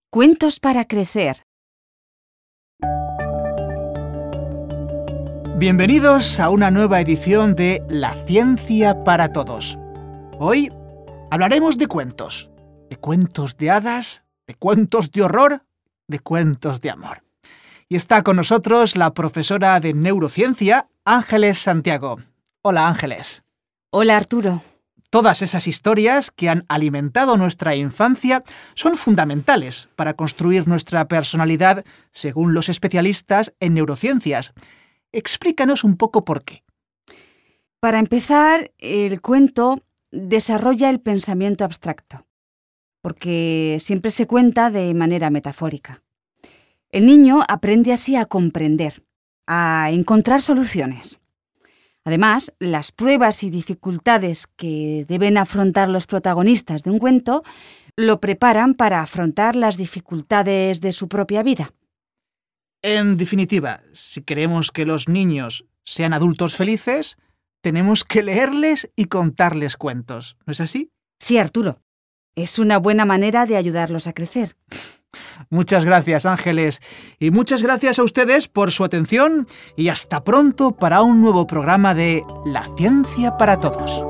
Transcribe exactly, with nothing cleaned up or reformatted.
Cuentos para crecer. Bienvenidos a una nueva edición de La Ciencia para Todos. Hoy hablaremos de cuentos, de cuentos de hadas, de cuentos de horror, de cuentos de amor. Y está con nosotros la profesora de neurociencia, Ángeles Santiago. Hola, Ángeles. Hola, Arturo. Todas esas historias que han alimentado nuestra infancia son fundamentales para construir nuestra personalidad, según los especialistas en neurociencias. Explícanos un poco por qué. Para empezar, el cuento desarrolla el pensamiento abstracto, porque siempre se cuenta de manera metafórica. El niño aprende así a comprender, a encontrar soluciones. Además, las pruebas y dificultades que deben afrontar los protagonistas de un cuento lo preparan para afrontar las dificultades de su propia vida. En definitiva, si queremos que los niños sean adultos felices, tenemos que leerles y contarles cuentos, ¿no es así? Sí, Arturo. Es una buena manera de ayudarlos a crecer. Muchas gracias, Ángeles, y muchas gracias a ustedes por su atención y hasta pronto para un nuevo programa de La Ciencia para Todos.